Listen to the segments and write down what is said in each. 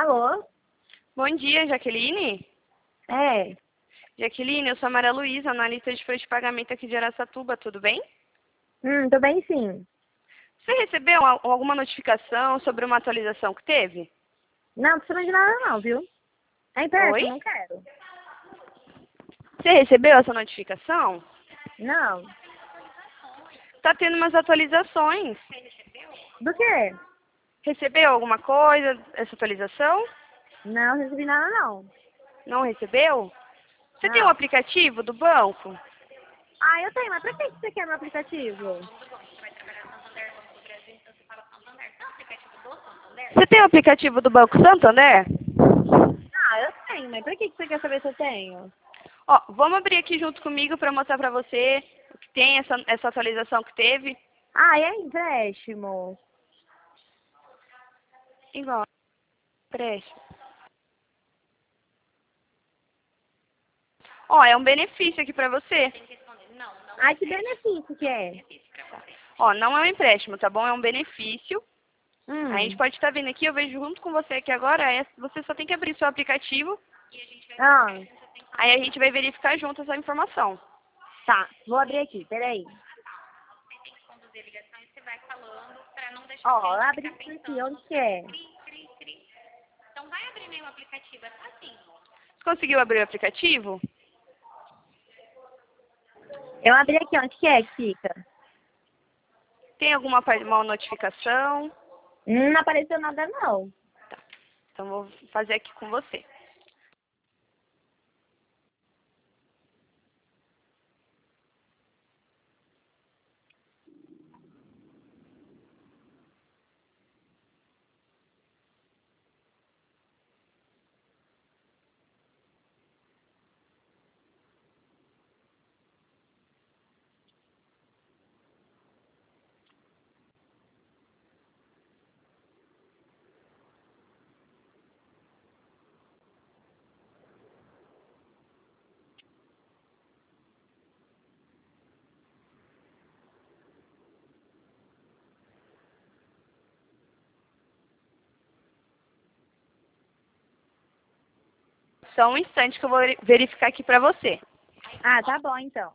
Alô? Bom dia, Jaqueline. É. Jaqueline, eu sou a Maria Luísa, analista de folha de pagamento aqui de Araçatuba, tudo bem? Tô bem sim. Você recebeu alguma notificação sobre uma atualização que teve? Não precisa de nada não, viu? É Oi? empréstimo, não quero. Você recebeu essa notificação? Não. Tá tendo umas atualizações. Do quê? Recebeu alguma coisa, essa atualização? Não recebi nada não. Não recebeu? Você tem um Não. aplicativo do banco? Ah, eu tenho, mas pra que você quer meu aplicativo? Você tem o aplicativo do Banco Santander? Ah, eu tenho, mas pra que você quer saber se eu tenho? Ó, vamos abrir aqui junto comigo para mostrar para você o que tem essa atualização que teve. Ah, é empréstimo. Igual, preste. Ó, é um benefício aqui para você. Ai, que benefício que é? Ó, não é um empréstimo, tá bom? É um benefício. A gente Hum. pode estar vendo aqui, eu vejo junto com você aqui agora, você só tem que abrir seu aplicativo, Ah, aí a gente vai verificar junto essa informação. tá. Vou abrir aqui, peraí. Ó, eu abri isso aqui, onde que é? Você conseguiu abrir o aplicativo? Eu abri aqui, onde que fica? Tem alguma uma notificação? Não apareceu nada não. Então vou fazer aqui com você. Só um instante que eu vou verificar aqui pra você. Ah, tá bom então.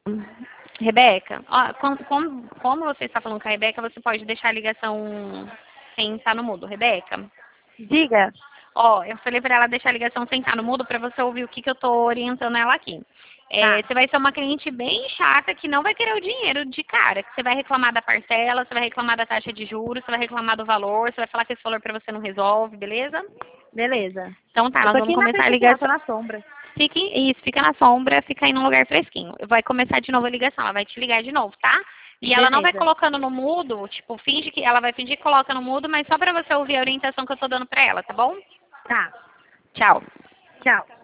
Rebeca, ó, como você está falando com a Rebeca, você pode deixar a ligação sem estar no mudo. Rebeca, Diga. ó, eu falei para ela deixar a ligação sem estar no mudo para você ouvir o que eu tô orientando ela aqui. Tá. Você vai ser uma cliente bem chata que não vai querer o dinheiro de cara. Que você vai reclamar da parcela, você vai reclamar da taxa de juros, você vai reclamar do valor, você vai falar que esse valor para você não resolve, beleza? Beleza. Então tá, Eu nós tô vamos aqui na começar a frente aqui, ó, tô ligação. na sombra. Fica na sombra, fica aí num lugar fresquinho. Vai começar de novo a ligação, ela vai te ligar de novo, tá? E ela não vai Beleza. colocando no mudo, tipo, finge que ela vai fingir que coloca no mudo, mas só pra você ouvir a orientação que eu tô dando pra ela, tá bom? Tá. Tchau. Tchau.